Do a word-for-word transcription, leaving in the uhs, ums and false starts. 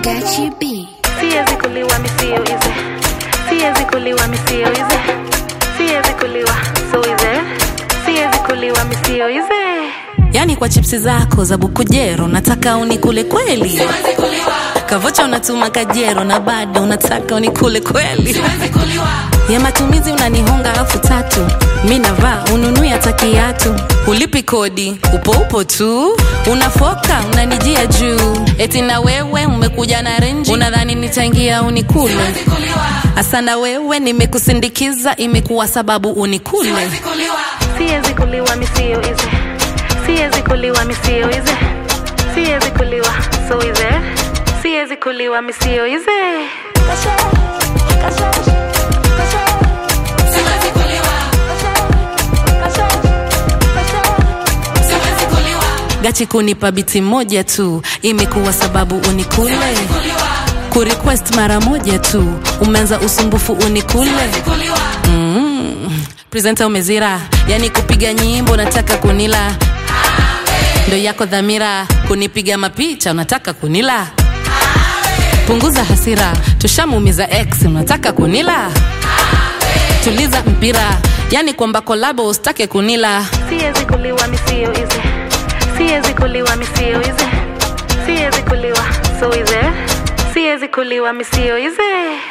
Gachi B. Siwezi kuliwa misio ize. Siwezi kuliwa misio ize. Siwezi kuliwa so ize. Siwezi kuliwa misio ize. Yani kwa chipsi zako za bukujero nataka unikule kweli. Siwezi kuliwa. Kavocha unatuma kajero na bado unataka unikule kweli. Siwezi kuliwa. Ya matumizi unanihonga elfu tatu. Mimi navaa ununui hata kiatu. Ulipi kodi, upo upo tu. Unafoka, unanijia juu. Eti na wewe umekuja na renji. Unadhani nitaingia unikule. Siwezi kuliwa. Asana wewe nimekusindikiza imekuwa sababu unikule. Siwezi kuliwa. Siwezi kuliwa misio ize. Siwezi kuliwa misio ize. Siwezi kuliwa so ize. Siwezi kuliwa misio ize. Gachi kunipa biti moja tu imekuwa sababu unikule. Kurequest mara moja tu umeanza usumbufu unikule. Mm. Presenter umezira, yani kupiga nyimbo nataka kunila. Ndo yako dhamira kunipiga mapicha unataka kunila. Punguza hasira, tushamuumiza ex unataka kunila. Tuliza mpira, yani kwamba kolabo usitake kunila. Siwezi kuliwa misio ize. Siwezi kuliwa misio ize. Siwezi kuliwa so ize. Siwezi kuliwa misio ize.